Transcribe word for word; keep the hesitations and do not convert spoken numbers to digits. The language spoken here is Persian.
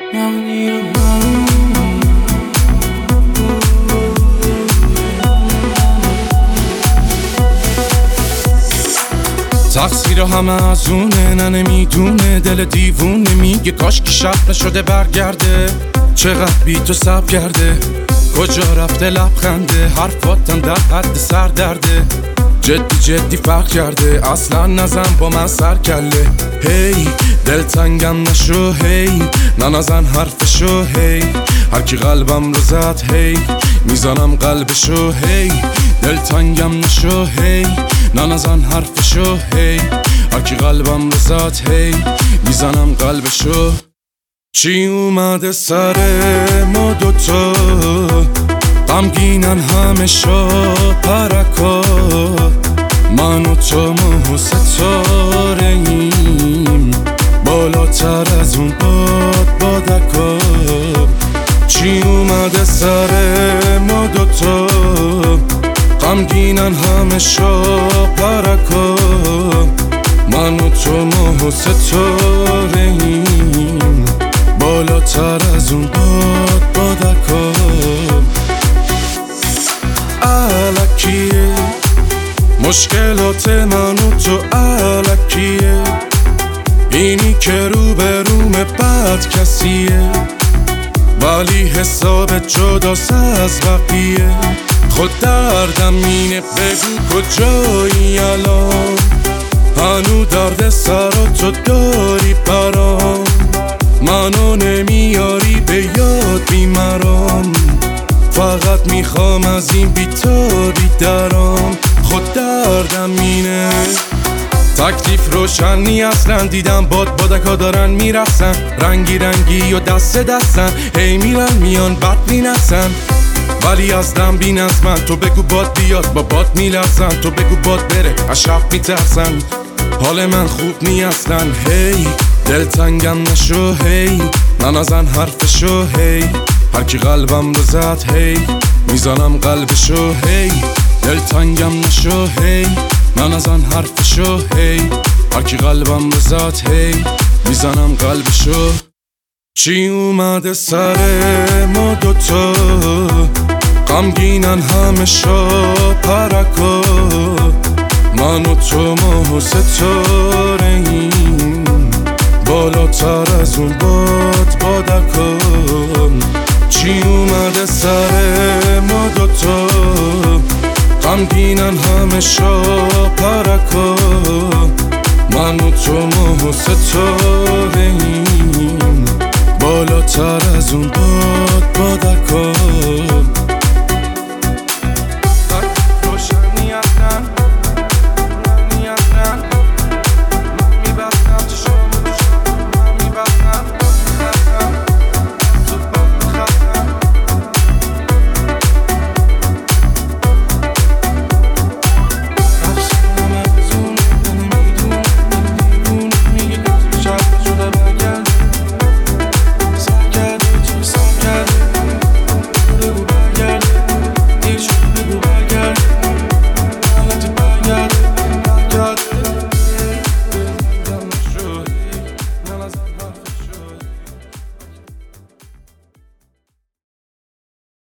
تقصیر همه از اونه، نه نمیدونه، دل دیوونه میگه کاش که شب نشده برگرده. چقدر بی تو سب کرده، کجا رفته لبخنده، حرفاتم در حد سر درده. جدی جدی فرق کرده، اصلا نزن با من سر کله. هی دل تنگم نشو، هی نه نزن حرفشو، هی هر کی قلبم رو زد، هی میزنم قلبشو. هی دل تنگم نشو، هی نه نزن حرفشو، هی هر کی قلبم رو زد، هی میزنم قلبشو. چی اومده سر ما دوتا، غمگینن همه شا پرکا، من و تو ماه ستاره ایم، بالاتر از اون باد بادکا. چی اومده سر ما دوتا، غمگینن همه شا پرکا، من و تو ماه ستاره ایم، بالاتر از اون باد بادکا. الکیه مشکلات من و تو، الکیه اینی که رو به روم بد کسیه، ولی حساب جداست از بقیه. خود دردم اینه، بگو کجایی الان، هنو درد سراتو داری برام، منو نمیاری به یاد بیمرام، فقط میخوام از این بیتابی درام. خود دردم اینه، تکلیف روشنی اصلا، دیدم باد بادکا دارن میرسن، رنگی رنگی و دست دستن، هی میرن میان بد مینسن، ولی از دم بین از من. تو بگو باد بیاد با باد میلرزن، تو بگو باد بره از شب میترسن، حال من خوب نی اصلا. هی دل تنگم نشو، هی نه نزن حرفشو، هی هر کی قلبم رو زد، هی میزنم قلبشو. هی دل تنگم نشو، هی نه نزن حرفشو، هی هر کی قلبم رو زد، هی میزنم قلبشو. چی اومده سر ما دوتا، غمگینن همه شا پرکا، من و تو ماه ستاره ایم، بالاتر از اون باد بادکا. چی اومده سر ما دوتا، غمگینن همه شا پرکا، من و تو ماه ستاره ایم، بالاتر از اون باد